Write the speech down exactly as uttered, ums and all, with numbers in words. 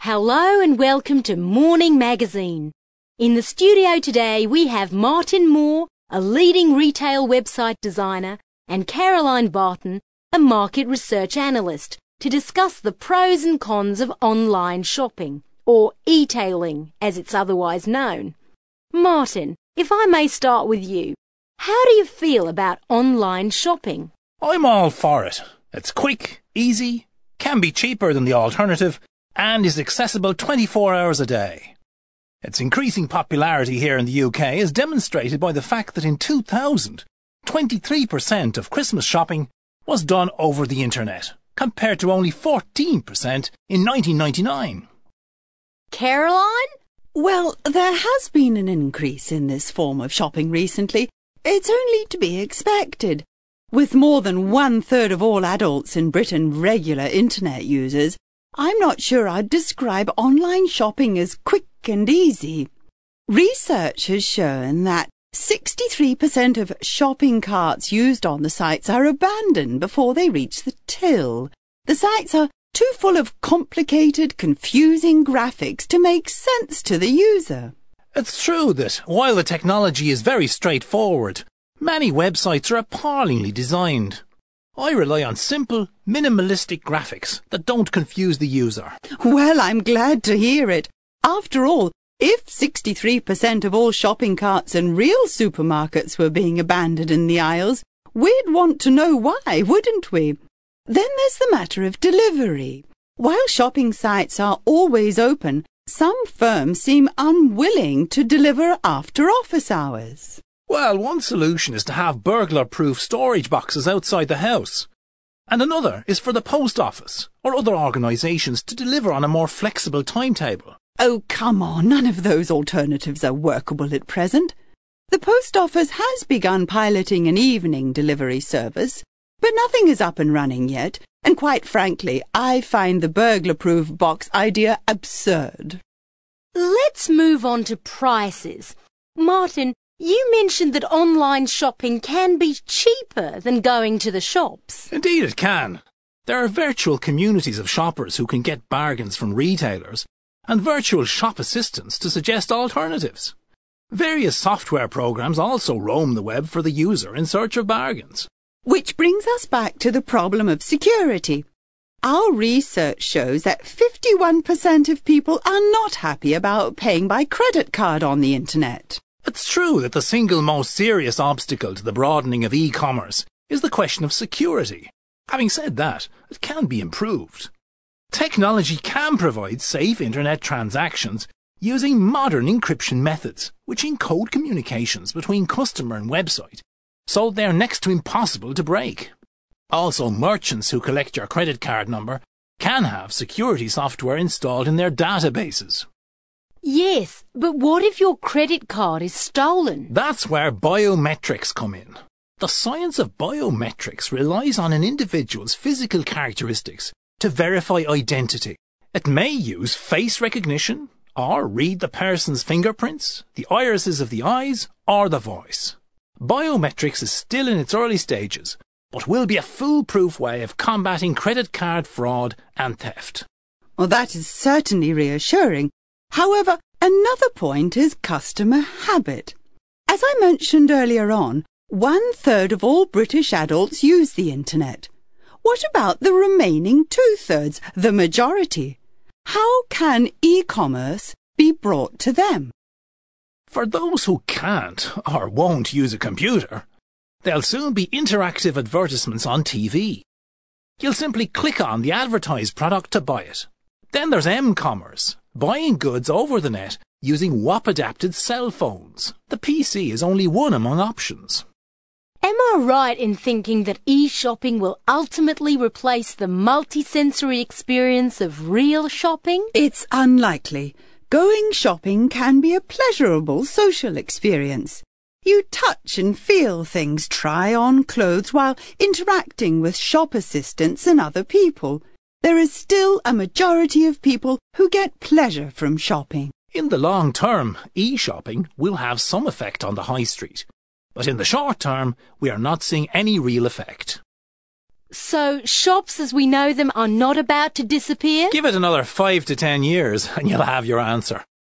Hello and welcome to Morning Magazine. In the studio today we have Martin Moore, a leading retail website designer, and Caroline Barton, a market research analyst, to discuss the pros and cons of online shopping, or e-tailing as it's otherwise known. Martin, if I may start with you, how do you feel about online shopping? I'm all for it. It's quick, easy, can be cheaper than the alternative, and is accessible twenty-four hours a day. Its increasing popularity here in the U K is demonstrated by the fact that in two thousand, twenty-three percent of Christmas shopping was done over the internet, compared to only fourteen percent in nineteen ninety-nine. Caroline? Well, there has been an increase in this form of shopping recently. It's only to be expected. With more than one-third of all adults in Britain regular internet users, I'm not sure I'd describe online shopping as quick and easy. Research has shown that sixty-three percent of shopping carts used on the sites are abandoned before they reach the till. The sites are too full of complicated, confusing graphics to make sense to the user. It's true that while the technology is very straightforward, many websites are appallingly designed. I rely on simple, minimalistic graphics that don't confuse the user. Well, I'm glad to hear it. After all, if sixty-three percent of all shopping carts in real supermarkets were being abandoned in the aisles, we'd want to know why, wouldn't we? Then there's the matter of delivery. While shopping sites are always open, some firms seem unwilling to deliver after office hours. Well, one solution is to have burglar-proof storage boxes outside the house. And another is for the post office or other organisations to deliver on a more flexible timetable. Oh, come on, none of those alternatives are workable at present. The post office has begun piloting an evening delivery service, but nothing is up and running yet, and quite frankly, I find the burglar-proof box idea absurd. Let's move on to prices. Martin, you mentioned that online shopping can be cheaper than going to the shops. Indeed it can. There are virtual communities of shoppers who can get bargains from retailers and virtual shop assistants to suggest alternatives. Various software programs also roam the web for the user in search of bargains. Which brings us back to the problem of security. Our research shows that fifty-one percent of people are not happy about paying by credit card on the internet. It's true that the single most serious obstacle to the broadening of e-commerce is the question of security. Having said that, it can be improved. Technology can provide safe internet transactions using modern encryption methods, which encode communications between customer and website, so they're next to impossible to break. Also, merchants who collect your credit card number can have security software installed in their databases. Yes, but what if your credit card is stolen? That's where biometrics come in. The science of biometrics relies on an individual's physical characteristics to verify identity. It may use face recognition, or read the person's fingerprints, the irises of the eyes, or the voice. Biometrics is still in its early stages, but will be a foolproof way of combating credit card fraud and theft. Well, that is certainly reassuring. However, another point is customer habit. As I mentioned earlier on, one-third of all British adults use the internet. What about the remaining two-thirds, the majority? How can e-commerce be brought to them? For those who can't or won't use a computer, there'll soon be interactive advertisements on T V. You'll simply click on the advertised product to buy it. Then there's m-commerce, buying goods over the net using W A P-adapted cell phones. The P C is only one among options. Am I right in thinking that e-shopping will ultimately replace the multi-sensory experience of real shopping? It's unlikely. Going shopping can be a pleasurable social experience. You touch and feel things, try on clothes while interacting with shop assistants and other people. There is still a majority of people who get pleasure from shopping. In the long term, e-shopping will have some effect on the high street. But in the short term, we are not seeing any real effect. So shops as we know them are not about to disappear? Give it another five to ten years and you'll have your answer.